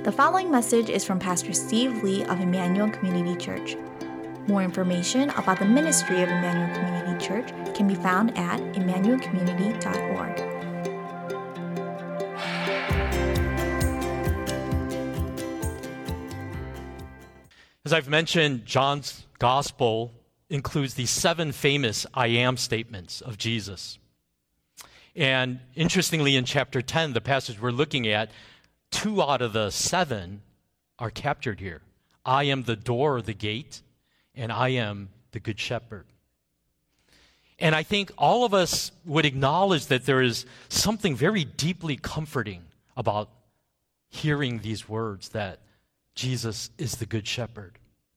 The following message is from Pastor Steve Lee of Emmanuel Community Church. More information about the ministry of Emmanuel Community Church can be found at emmanuelcommunity.org. As I've mentioned, John's gospel includes the 7 famous I am statements of Jesus. And interestingly, in chapter 10, the passage we're looking at, 2 out of the 7 are captured here. I am the door or the gate, and I am the good shepherd. And I think all of us would acknowledge that there is something very deeply comforting about hearing these words, that Jesus is the good shepherd.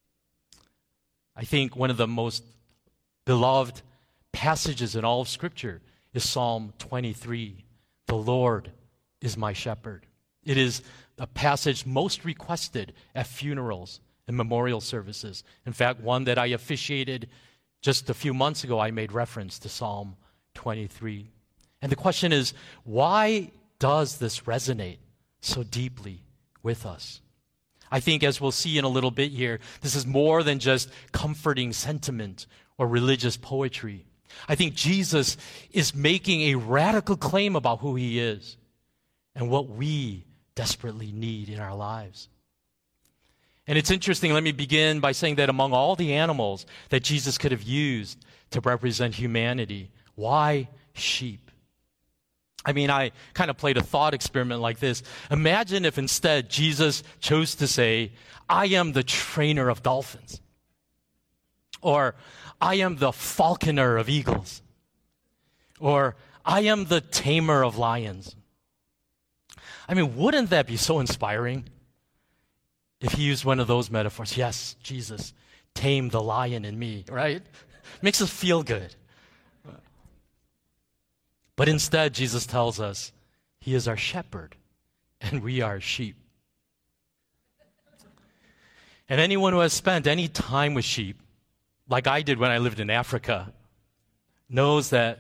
I think one of the most beloved passages in all of Scripture is Psalm 23. The Lord is my shepherd. It is a passage most requested at funerals and memorial services. In fact, one that I officiated just a few months ago, I made reference to Psalm 23. And the question is, why does this resonate so deeply with us? I think, as we'll see in a little bit here, this is more than just comforting sentiment or religious poetry. I think Jesus is making a radical claim about who he is and what we desperately need in our lives. And it's interesting, let me begin by saying that among all the animals that Jesus could have used to represent humanity, why sheep? I mean, I kind of played a thought experiment like this. Imagine if instead Jesus chose to say, I am the trainer of dolphins. Or, I am the falconer of eagles. Or, I am the tamer of lions. I mean, wouldn't that be so inspiring if he used one of those metaphors? Yes, Jesus, tame the lion in me, right? Makes us feel good. But instead, Jesus tells us he is our shepherd and we are sheep. And anyone who has spent any time with sheep, like I did when I lived in Africa, knows that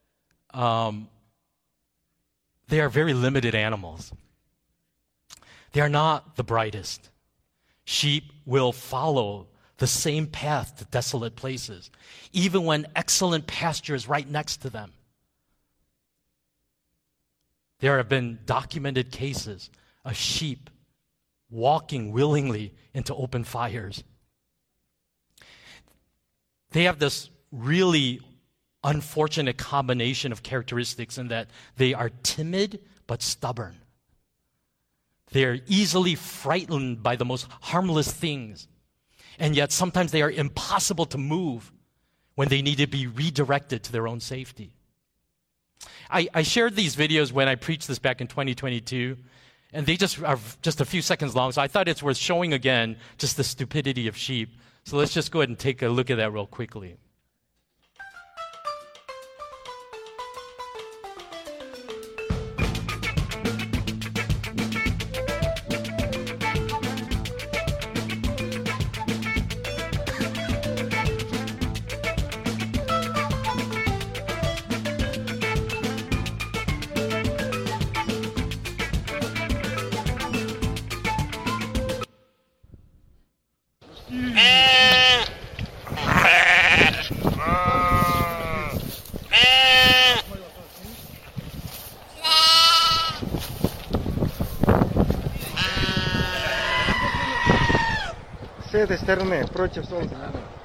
they are very limited animals. They are not the brightest. Sheep will follow the same path to desolate places, even when excellent pasture is right next to them. There have been documented cases of sheep walking willingly into open fires. They have this really unfortunate combination of characteristics in that they are timid but stubborn. They are easily frightened by the most harmless things, and yet sometimes they are impossible to move when they need to be redirected to their own safety. I shared these videos when I preached this back in 2022, and they just are just a few seconds long, so I thought it's worth showing again just the stupidity of sheep. So let's just go ahead and take a look at that real quickly. С этой стороны, против солнца.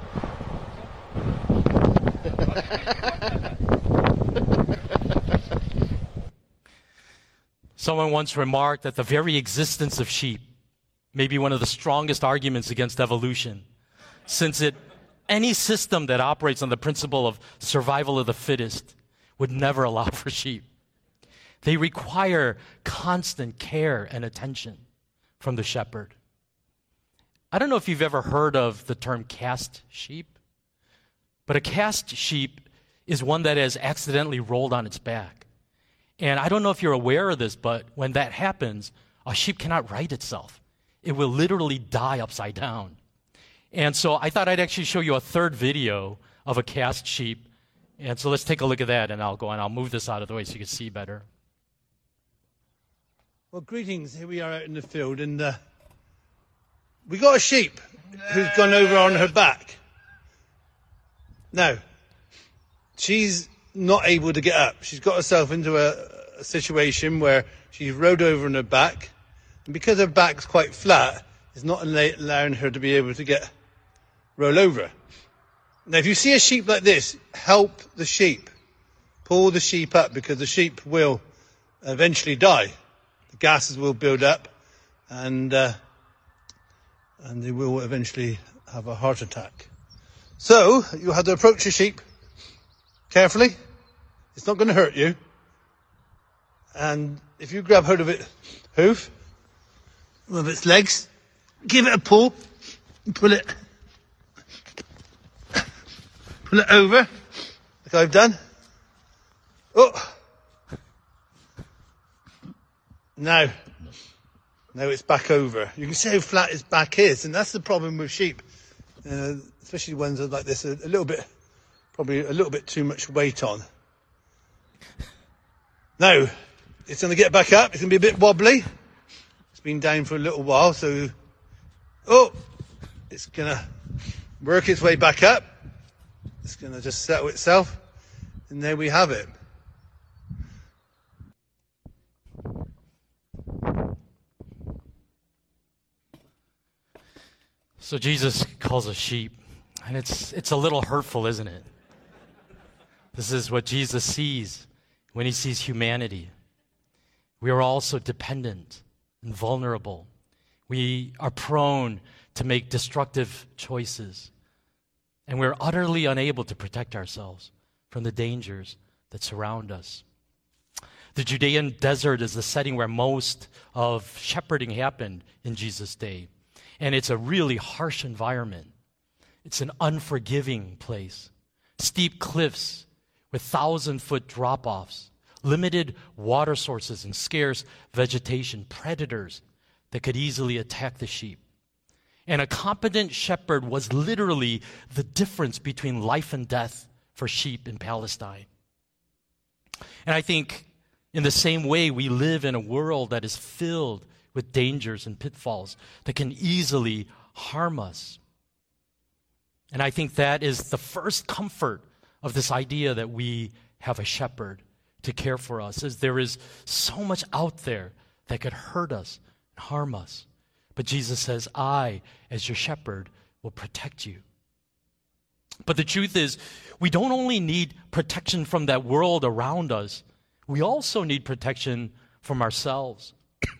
Someone once remarked that the very existence of sheep may be one of the strongest arguments against evolution, since any system that operates on the principle of survival of the fittest would never allow for sheep. They require constant care and attention from the shepherd. I don't know if you've ever heard of the term cast sheep, but a cast sheep is one that has accidentally rolled on its back. And I don't know if you're aware of this, but when that happens, a sheep cannot right itself. It will literally die upside down. And so I thought I'd actually show you a third video of a cast sheep. And so let's take a look at that, and I'll move this out of the way so you can see better. Well, greetings. Here we are out in the field, and we got a sheep who's gone over on her back. Now, she's not able to get up. She's got herself into a situation where she's rode over on her back, and because her back's quite flat, it's not allowing her to be able to roll over. Now, if you see a sheep like this, help the sheep. Pull the sheep up, because the sheep will eventually die. The gases will build up, and they will eventually have a heart attack. So you have to approach the sheep carefully. It's not going to hurt you. And if you grab hold of its hoof, one of its legs, give it a pull, and pull it over, like I've done. Oh. Now it's back over. You can see how flat its back is, and that's the problem with sheep, especially ones like this, probably a little bit too much weight on. Now, it's going to get back up. It's going to be a bit wobbly. It's been down for a little while, so it's going to work its way back up. It's going to just settle itself, and there we have it. So Jesus calls us sheep, and it's a little hurtful, isn't it? This is what Jesus sees when he sees humanity. We are also dependent and vulnerable. We are prone to make destructive choices, and we're utterly unable to protect ourselves from the dangers that surround us. The Judean desert is the setting where most of shepherding happened in Jesus' day. And it's a really harsh environment. It's an unforgiving place. Steep cliffs with 1,000-foot drop-offs, limited water sources and scarce vegetation, predators that could easily attack the sheep. And a competent shepherd was literally the difference between life and death for sheep in Palestine. And I think in the same way, we live in a world that is filled with dangers and pitfalls that can easily harm us. And I think that is the first comfort of this idea that we have a shepherd to care for us, is there is so much out there that could hurt us and harm us. But Jesus says, I, as your shepherd, will protect you. But the truth is, we don't only need protection from that world around us, we also need protection from ourselves.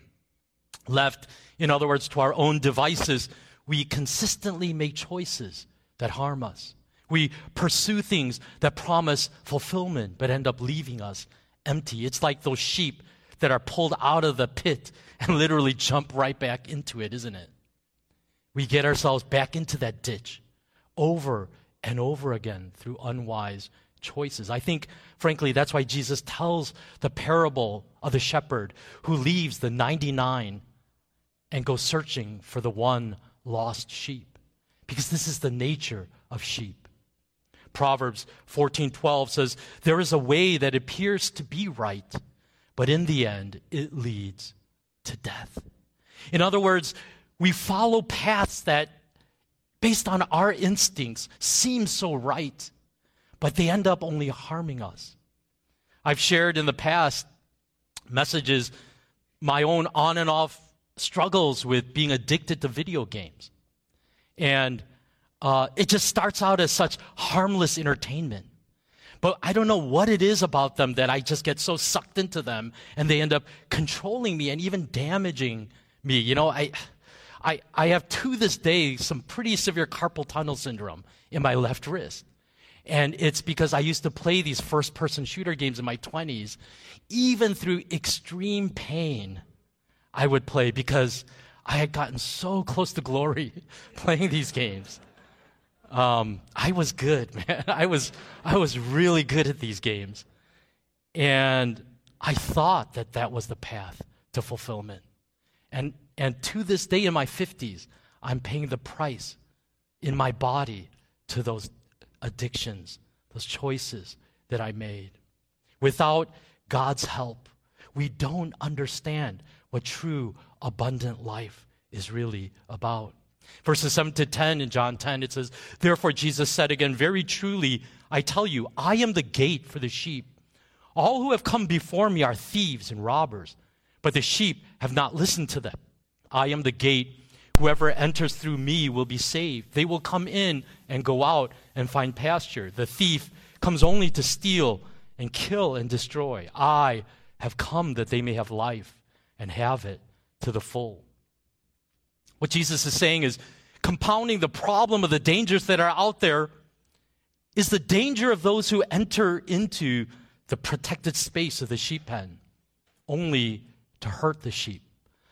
Left, in other words, to our own devices, we consistently make choices that harm us. We pursue things that promise fulfillment but end up leaving us empty. It's like those sheep that are pulled out of the pit and literally jump right back into it, isn't it? We get ourselves back into that ditch over and over again through unwise choices. I think, frankly, that's why Jesus tells the parable of the shepherd who leaves the 99 and goes searching for the one lost sheep. Because this is the nature of sheep. Proverbs 14:12 says, there is a way that appears to be right, but in the end, it leads to death. In other words, we follow paths that, based on our instincts, seem so right, but they end up only harming us. I've shared in the past messages, my own on and off struggles with being addicted to video games. And it just starts out as such harmless entertainment. But I don't know what it is about them that I just get so sucked into them, and they end up controlling me and even damaging me. You know, I have to this day some pretty severe carpal tunnel syndrome in my left wrist. And it's because I used to play these first-person shooter games in my 20s. Even through extreme pain, I would play because I had gotten so close to glory playing these games. I was good, man. I was really good at these games. And I thought that that was the path to fulfillment. And to this day in my 50s, I'm paying the price in my body to those addictions, those choices that I made. Without God's help, we don't understand what true abundant life is really about. Verses 7 to 10 in John 10, it says, "Therefore Jesus said again, very truly, I tell you, I am the gate for the sheep. All who have come before me are thieves and robbers, but the sheep have not listened to them. I am the gate. Whoever enters through me will be saved. They will come in and go out and find pasture. The thief comes only to steal and kill and destroy. I have come that they may have life and have it to the full." What Jesus is saying is, compounding the problem of the dangers that are out there is the danger of those who enter into the protected space of the sheep pen only to hurt the sheep.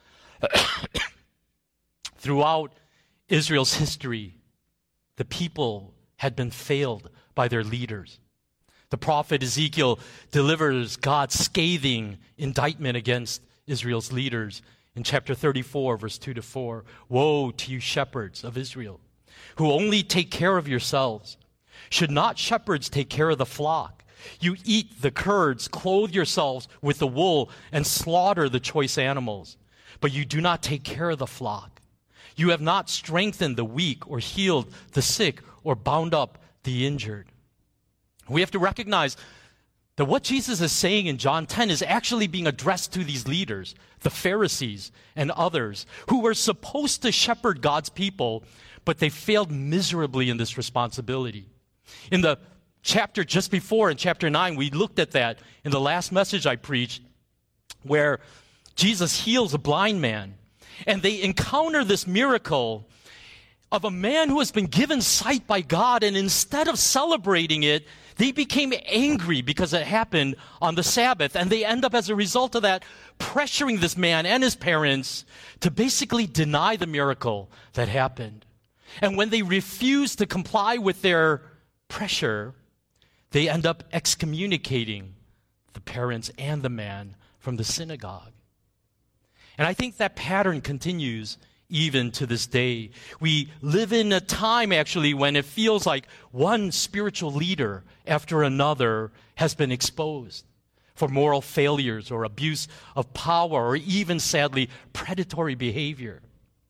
Throughout Israel's history, the people had been failed by their leaders. The prophet Ezekiel delivers God's scathing indictment against Israel's leaders in chapter 34, verse 2 to 4. "Woe to you shepherds of Israel, who only take care of yourselves. Should not shepherds take care of the flock? You eat the curds, clothe yourselves with the wool, and slaughter the choice animals. But you do not take care of the flock. You have not strengthened the weak or healed the sick or bound up the injured." We have to recognize that what Jesus is saying in John 10 is actually being addressed to these leaders, the Pharisees and others, who were supposed to shepherd God's people, but they failed miserably in this responsibility. In the chapter just before, in chapter 9, we looked at that in the last message I preached, where Jesus heals a blind man, and they encounter this miracle of a man who has been given sight by God, and instead of celebrating it, they became angry because it happened on the Sabbath, and they end up, as a result of that, pressuring this man and his parents to basically deny the miracle that happened. And when they refuse to comply with their pressure, they end up excommunicating the parents and the man from the synagogue. And I think that pattern continues even to this day. We live in a time, actually, when it feels like one spiritual leader after another has been exposed for moral failures or abuse of power or even, sadly, predatory behavior.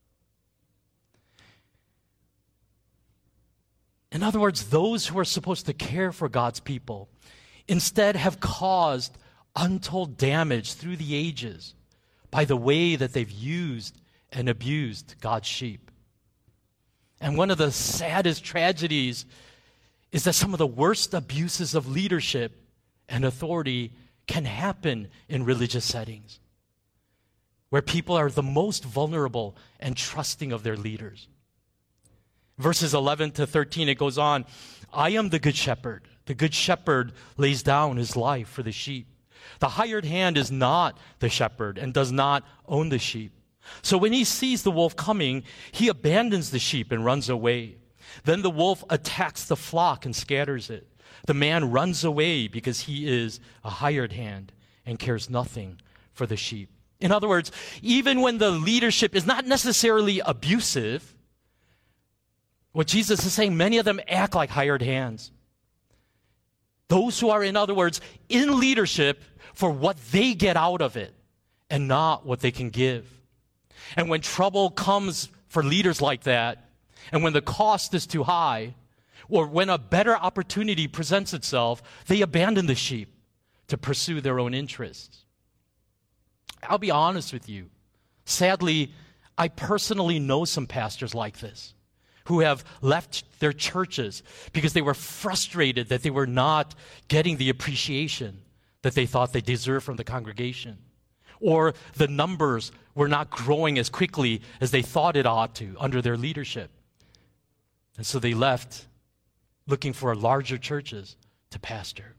In other words, those who are supposed to care for God's people instead have caused untold damage through the ages by the way that they've used and abused God's sheep. And one of the saddest tragedies is that some of the worst abuses of leadership and authority can happen in religious settings, where people are the most vulnerable and trusting of their leaders. Verses 11 to 13, it goes on, "I am the good shepherd. The good shepherd lays down his life for the sheep. The hired hand is not the shepherd and does not own the sheep. So when he sees the wolf coming, he abandons the sheep and runs away. Then the wolf attacks the flock and scatters it. The man runs away because he is a hired hand and cares nothing for the sheep." In other words, even when the leadership is not necessarily abusive, what Jesus is saying, many of them act like hired hands. Those who are, in other words, in leadership for what they get out of it and not what they can give. And when trouble comes for leaders like that, and when the cost is too high, or when a better opportunity presents itself, they abandon the sheep to pursue their own interests. I'll be honest with you. Sadly, I personally know some pastors like this who have left their churches because they were frustrated that they were not getting the appreciation that they thought they deserved from the congregation, or the numbers were not growing as quickly as they thought it ought to under their leadership. And so they left looking for larger churches to pastor.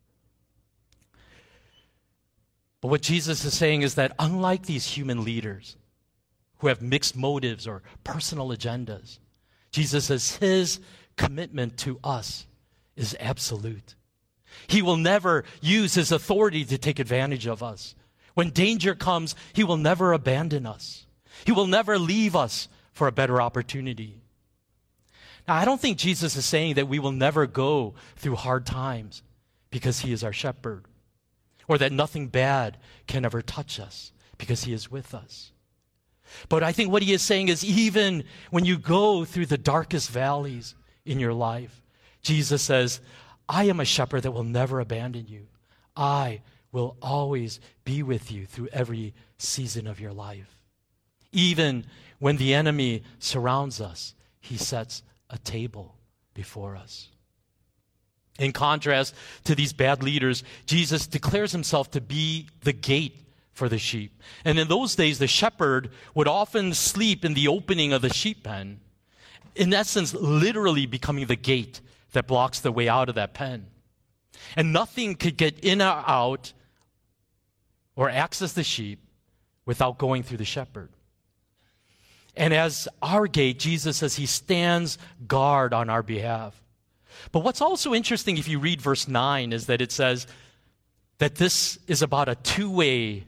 But what Jesus is saying is that unlike these human leaders who have mixed motives or personal agendas, Jesus says his commitment to us is absolute. He will never use his authority to take advantage of us. When danger comes, he will never abandon us. He will never leave us for a better opportunity. Now, I don't think Jesus is saying that we will never go through hard times because he is our shepherd, or that nothing bad can ever touch us because he is with us. But I think what he is saying is, even when you go through the darkest valleys in your life, Jesus says, I am a shepherd that will never abandon you. I will always be with you through every season of your life. Even when the enemy surrounds us, he sets a table before us. In contrast to these bad leaders, Jesus declares himself to be the gate for the sheep. And in those days, the shepherd would often sleep in the opening of the sheep pen, in essence, literally becoming the gate that blocks the way out of that pen. And nothing could get in or out or access the sheep without going through the shepherd. And as our gate, Jesus says he stands guard on our behalf. But what's also interesting, if you read verse 9, is that it says that this is about a two-way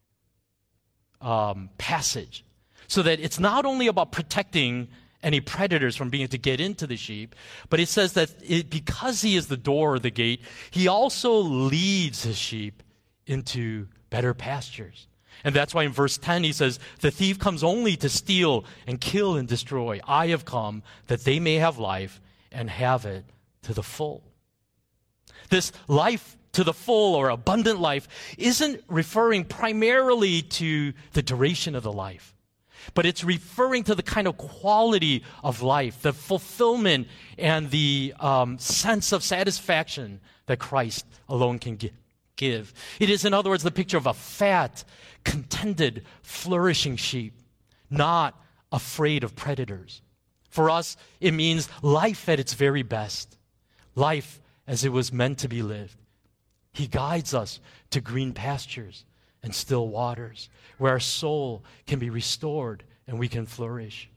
passage. So that it's not only about protecting any predators from being able to get into the sheep, but it says that because he is the door or the gate, he also leads his sheep into better pastures. And that's why in verse 10 he says, the thief comes only to steal and kill and destroy. I have come that they may have life and have it to the full. This life to the full or abundant life isn't referring primarily to the duration of the life, but it's referring to the kind of quality of life, the fulfillment and the sense of satisfaction that Christ alone can give. It is, in other words, the picture of a fat, contented, flourishing sheep, not afraid of predators. For us, it means life at its very best, life as it was meant to be lived. He guides us to green pastures and still waters, where our soul can be restored and we can flourish.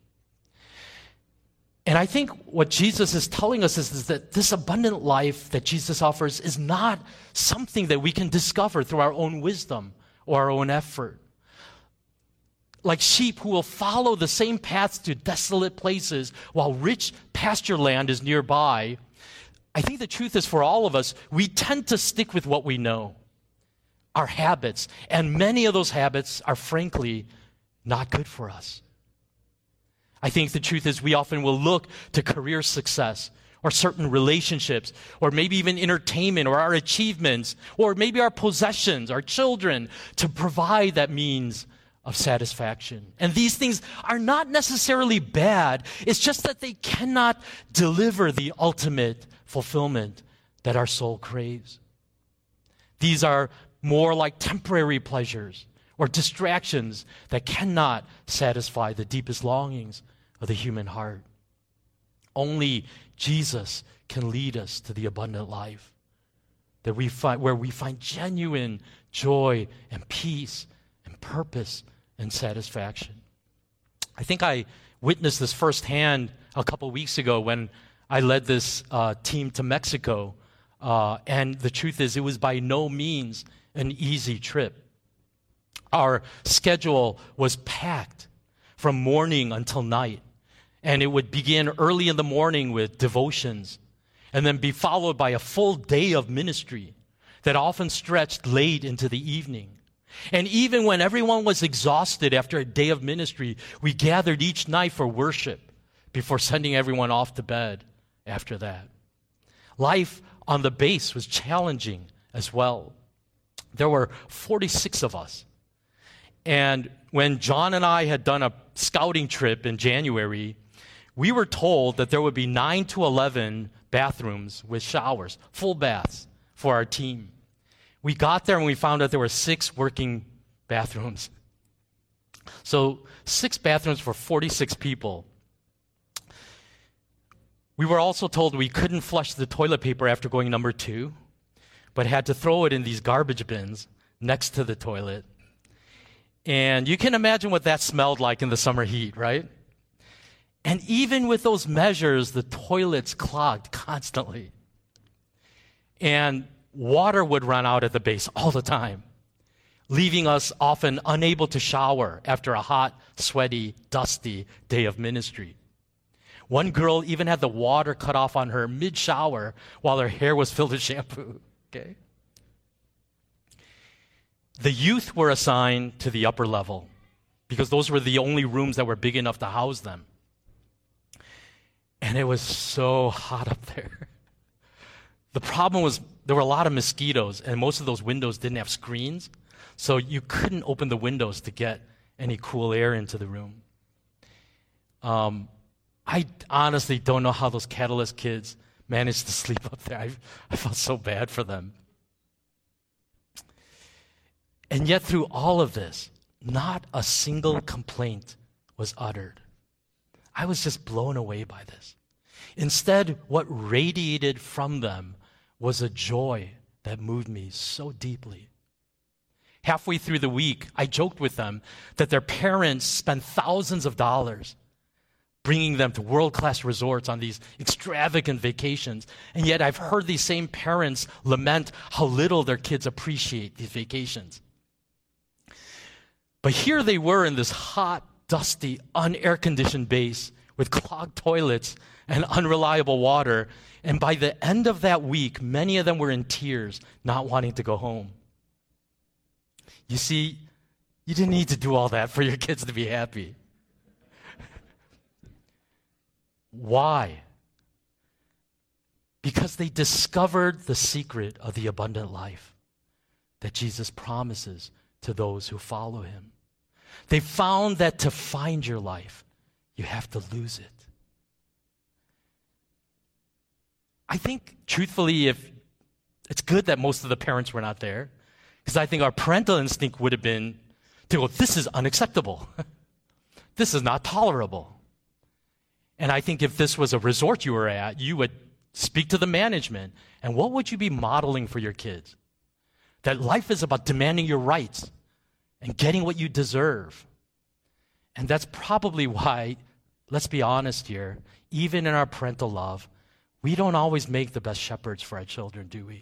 And I think what Jesus is telling us is that this abundant life that Jesus offers is not something that we can discover through our own wisdom or our own effort. Like sheep who will follow the same paths to desolate places while rich pasture land is nearby, I think the truth is, for all of us, we tend to stick with what we know, our habits, and many of those habits are frankly not good for us. I think the truth is we often will look to career success or certain relationships or maybe even entertainment or our achievements or maybe our possessions, our children, to provide that means of satisfaction. And these things are not necessarily bad. It's just that they cannot deliver the ultimate fulfillment that our soul craves. These are more like temporary pleasures or distractions that cannot satisfy the deepest longings of the human heart. Only Jesus can lead us to the abundant life that we find, where we find genuine joy and peace and purpose and satisfaction. I think I witnessed this firsthand a couple weeks ago when I led this team to Mexico, and the truth is it was by no means an easy trip. Our schedule was packed from morning until night, and it would begin early in the morning with devotions and then be followed by a full day of ministry that often stretched late into the evening. And even when everyone was exhausted after a day of ministry, we gathered each night for worship before sending everyone off to bed after that. Life on the base was challenging as well. There were 46 of us. And when John and I had done a scouting trip in January, we were told that there would be 9 to 11 bathrooms with showers, full baths for our team. We got there and we found out there were 6 working bathrooms. So 6 bathrooms for 46 people. We were also told we couldn't flush the toilet paper after going number 2, but had to throw it in these garbage bins next to the toilet. And you can imagine what that smelled like in the summer heat, right? And even with those measures, the toilets clogged constantly. And water would run out at the base all the time, leaving us often unable to shower after a hot, sweaty, dusty day of ministry. One girl even had the water cut off on her mid-shower while her hair was filled with shampoo. Okay? The youth were assigned to the upper level because those were the only rooms that were big enough to house them. And it was so hot up there. The problem was there were a lot of mosquitoes, and most of those windows didn't have screens, so you couldn't open the windows to get any cool air into the room. I honestly don't know how those Catalyst kids managed to sleep up there. I felt so bad for them. And yet through all of this, not a single complaint was uttered. I was just blown away by this. Instead, what radiated from them was a joy that moved me so deeply. Halfway through the week, I joked with them that their parents spent thousands of dollars bringing them to world-class resorts on these extravagant vacations. And yet I've heard these same parents lament how little their kids appreciate these vacations. But here they were in this hot, dusty, un-air-conditioned base with clogged toilets and unreliable water. And by the end of that week, many of them were in tears, not wanting to go home. You see, you didn't need to do all that for your kids to be happy. Why? Because they discovered the secret of the abundant life that Jesus promises to those who follow him. They found that to find your life, you have to lose it. I think, truthfully, if it's good that most of the parents were not there, because I think our parental instinct would have been to go, this is unacceptable. This is not tolerable. And I think if this was a resort you were at, you would speak to the management. And what would you be modeling for your kids? That life is about demanding your rights and getting what you deserve. And that's probably why, let's be honest here, even in our parental love, we don't always make the best shepherds for our children, do we?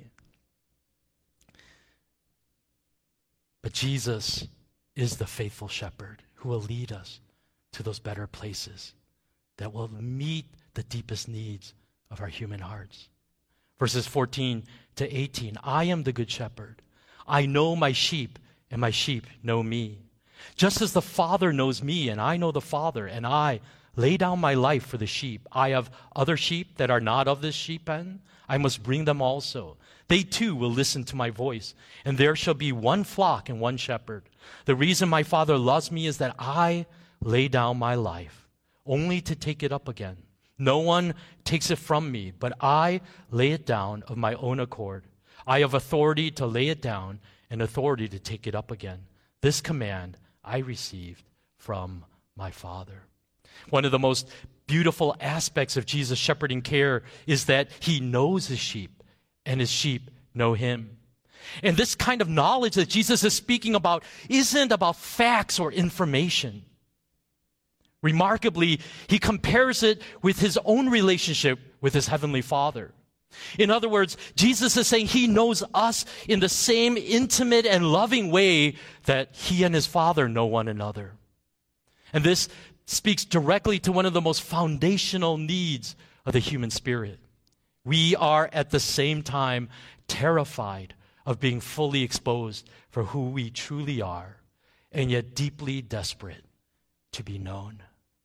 But Jesus is the faithful shepherd who will lead us to those better places that will meet the deepest needs of our human hearts. Verses 14 to 18, I am the good shepherd. I know my sheep, and my sheep know me. Just as the Father knows me, and I know the Father, and I lay down my life for the sheep. I have other sheep that are not of this sheep pen. I must bring them also. They too will listen to my voice, and there shall be one flock and one shepherd. The reason my Father loves me is that I lay down my life, only to take it up again. No one takes it from me, but I lay it down of my own accord. I have authority to lay it down and authority to take it up again. This command I received from my Father. One of the most beautiful aspects of Jesus' shepherding care is that he knows his sheep, and his sheep know him. And this kind of knowledge that Jesus is speaking about isn't about facts or information. Remarkably, he compares it with his own relationship with his heavenly Father. In other words, Jesus is saying he knows us in the same intimate and loving way that he and his Father know one another. And this speaks directly to one of the most foundational needs of the human spirit. We are at the same time terrified of being fully exposed for who we truly are, and yet deeply desperate to be known.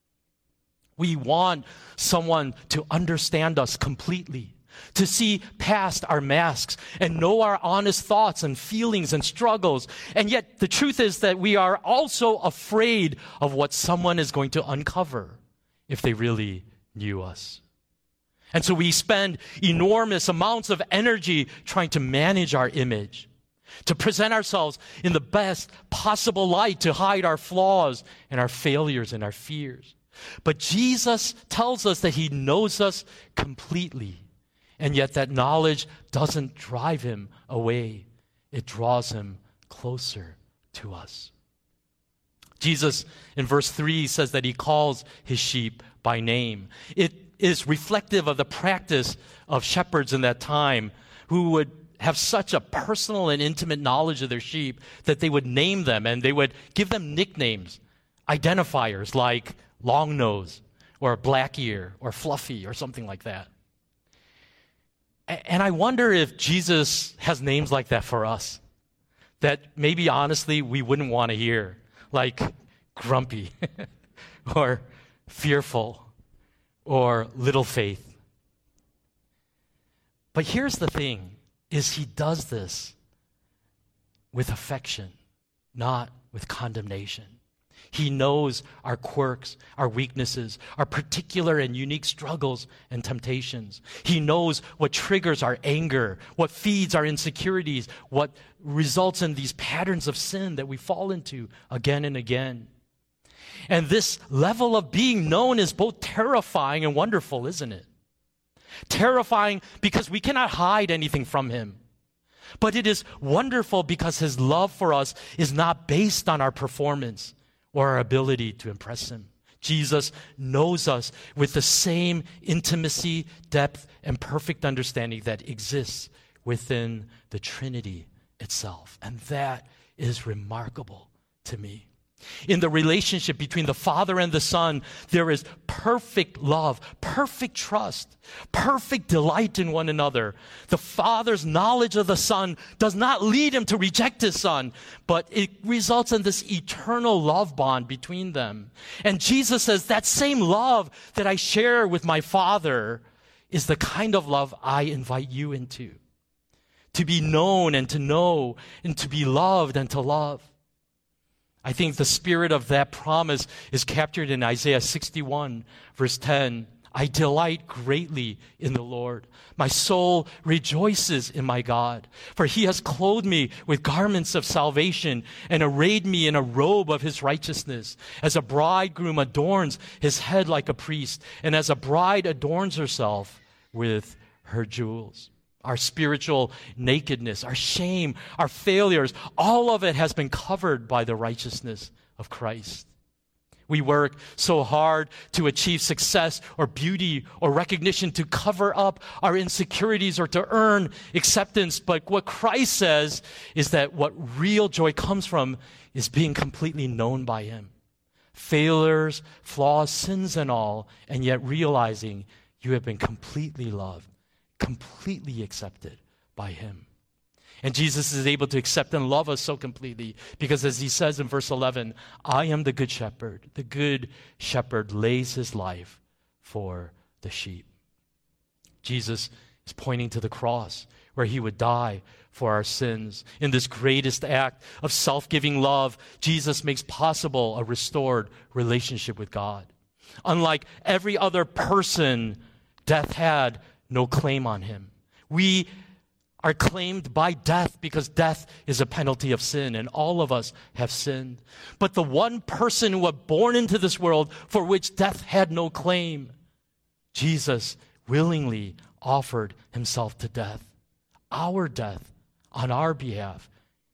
We want someone to understand us completely, to see past our masks and know our honest thoughts and feelings and struggles. And yet the truth is that we are also afraid of what someone is going to uncover if they really knew us. And so we spend enormous amounts of energy trying to manage our image, to present ourselves in the best possible light, to hide our flaws and our failures and our fears. But Jesus tells us that he knows us completely, and yet that knowledge doesn't drive him away. It draws him closer to us. Jesus, in verse 3, says that he calls his sheep by name. It is reflective of the practice of shepherds in that time who would have such a personal and intimate knowledge of their sheep that they would name them and they would give them nicknames, identifiers like long nose or black ear or fluffy or something like that. And I wonder if Jesus has names like that for us. that maybe honestly we wouldn't want to hear, like grumpy or fearful or little faith. But here's the thing, is he does this with affection, not with condemnation. He knows our quirks, our weaknesses, our particular and unique struggles and temptations. He knows what triggers our anger, what feeds our insecurities, what results in these patterns of sin that we fall into again and again. And this level of being known is both terrifying and wonderful, isn't it? Terrifying because we cannot hide anything from him. But it is wonderful because his love for us is not based on our performance or our ability to impress him. Jesus knows us with the same intimacy, depth, and perfect understanding that exists within the Trinity itself. And that is remarkable to me. In the relationship between the Father and the Son, there is perfect love, perfect trust, perfect delight in one another. The Father's knowledge of the Son does not lead him to reject his Son, but it results in this eternal love bond between them. And Jesus says, that same love that I share with my Father is the kind of love I invite you into. To be known and to know, and to be loved and to love. I think the spirit of that promise is captured in Isaiah 61, verse 10. I delight greatly in the Lord. My soul rejoices in my God, for he has clothed me with garments of salvation and arrayed me in a robe of his righteousness. As a bridegroom adorns his head like a priest, and as a bride adorns herself with her jewels. Our spiritual nakedness, our shame, our failures, all of it has been covered by the righteousness of Christ. We work so hard to achieve success or beauty or recognition to cover up our insecurities or to earn acceptance. But what Christ says is that what real joy comes from is being completely known by him. Failures, flaws, sins and all, and yet realizing you have been completely loved, completely accepted by him. And Jesus is able to accept and love us so completely because, as he says in verse 11, I am the good shepherd. The good shepherd lays his life for the sheep. Jesus is pointing to the cross where he would die for our sins. In this greatest act of self-giving love, Jesus makes possible a restored relationship with God. Unlike every other person, death had no claim on him. We are claimed by death because death is a penalty of sin, and all of us have sinned. But the one person who was born into this world for which death had no claim, Jesus willingly offered himself to death, our death on our behalf,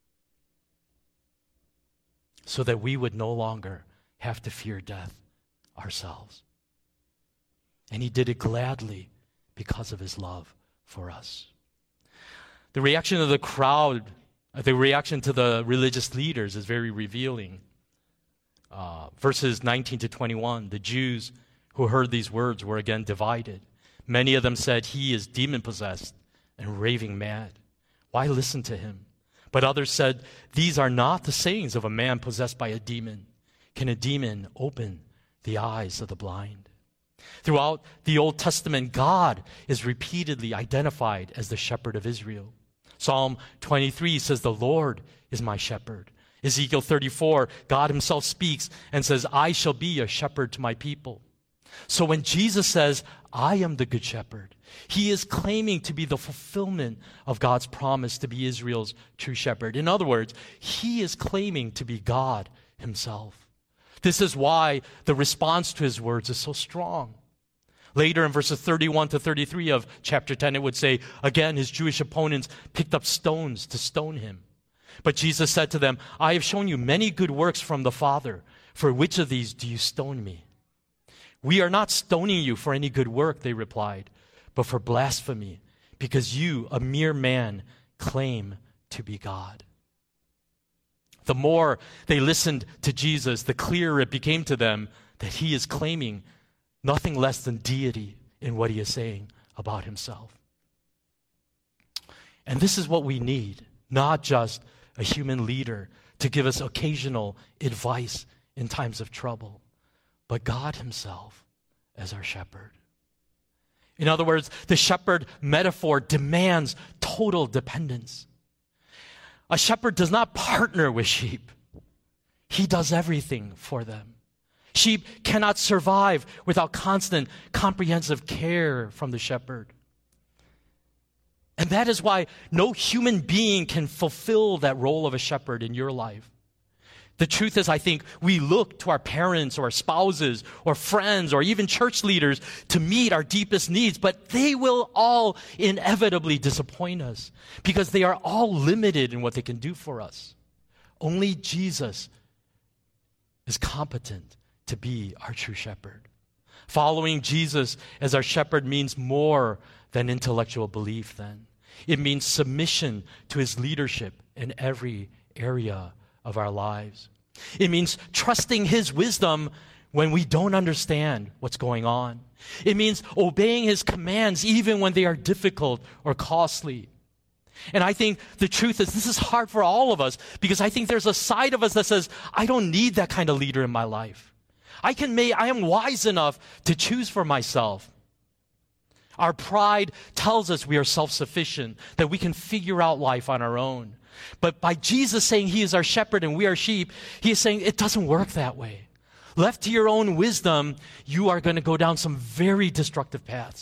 so that we would no longer have to fear death ourselves. And he did it gladly because of his love for us. The reaction of the crowd, the reaction to the religious leaders is very revealing. Verses 19 to 21, the Jews who heard these words were again divided. Many of them said, he is demon-possessed and raving mad. Why listen to him? But others said, these are not the sayings of a man possessed by a demon. Can a demon open the eyes of the blind? Throughout the Old Testament, God is repeatedly identified as the shepherd of Israel. Psalm 23 says, the Lord is my shepherd. Ezekiel 34, God himself speaks and says, I shall be a shepherd to my people. So when Jesus says, I am the good shepherd, he is claiming to be the fulfillment of God's promise to be Israel's true shepherd. In other words, he is claiming to be God himself. This is why the response to his words is so strong. Later in verses 31 to 33 of chapter 10, it would say, again, his Jewish opponents picked up stones to stone him. But Jesus said to them, I have shown you many good works from the Father. For which of these do you stone me? We are not stoning you for any good work, they replied, but for blasphemy, because you, a mere man, claim to be God. The more they listened to Jesus, the clearer it became to them that he is claiming nothing less than deity in what he is saying about himself. And this is what we need, not just a human leader to give us occasional advice in times of trouble, but God himself as our shepherd. In other words, the shepherd metaphor demands total dependence. A shepherd does not partner with sheep. He does everything for them. Sheep cannot survive without constant, comprehensive care from the shepherd. And that is why no human being can fulfill that role of a shepherd in your life. The truth is, I think we look to our parents or our spouses or friends or even church leaders to meet our deepest needs, but they will all inevitably disappoint us because they are all limited in what they can do for us. Only Jesus is competent to be our true shepherd. Following Jesus as our shepherd means more than intellectual belief then. It means submission to his leadership in every area of our lives. It means trusting his wisdom when we don't understand what's going on. It means obeying his commands even when they are difficult or costly. And I think the truth is this is hard for all of us because I think there's a side of us that says, I don't need that kind of leader in my life. I am wise enough to choose for myself. Our pride tells us we are self-sufficient, that we can figure out life on our own. But by Jesus saying he is our shepherd and we are sheep, he is saying it doesn't work that way. Left to your own wisdom, you are going to go down some very destructive paths.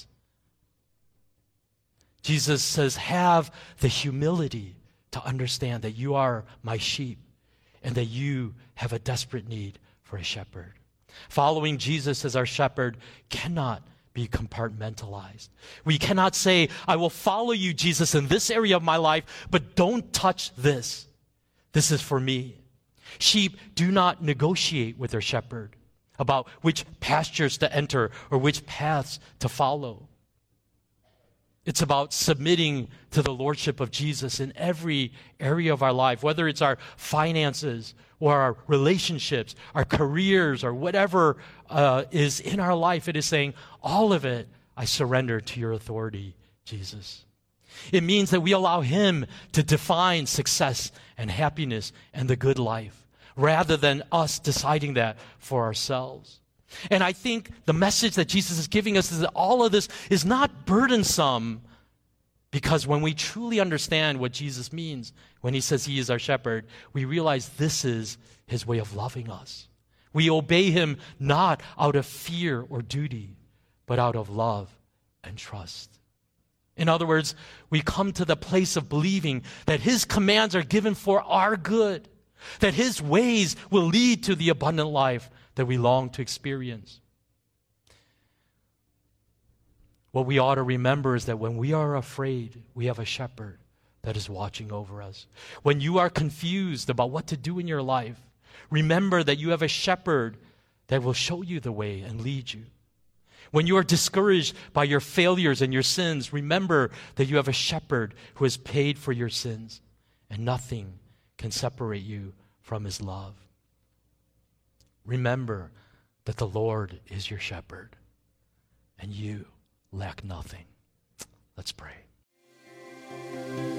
Jesus says, have the humility to understand that you are my sheep and that you have a desperate need for a shepherd. Following Jesus as our shepherd cannot be compartmentalized. We cannot say, I will follow you, Jesus, in this area of my life, but don't touch this. This is for me. Sheep do not negotiate with their shepherd about which pastures to enter or which paths to follow. It's about submitting to the lordship of Jesus in every area of our life, whether it's our finances or our relationships, our careers, or whatever is in our life. It is saying, all of it, I surrender to your authority, Jesus. It means that we allow him to define success and happiness and the good life, rather than us deciding that for ourselves. And I think the message that Jesus is giving us is that all of this is not burdensome, because when we truly understand what Jesus means when he says he is our shepherd, we realize this is his way of loving us. We obey him not out of fear or duty, but out of love and trust. In other words, we come to the place of believing that his commands are given for our good, that his ways will lead to the abundant life that we long to experience. What we ought to remember is that when we are afraid, we have a shepherd that is watching over us. When you are confused about what to do in your life, remember that you have a shepherd that will show you the way and lead you. When you are discouraged by your failures and your sins, remember that you have a shepherd who has paid for your sins, and nothing can separate you from his love. Remember that the Lord is your shepherd, and you lack nothing. Let's pray.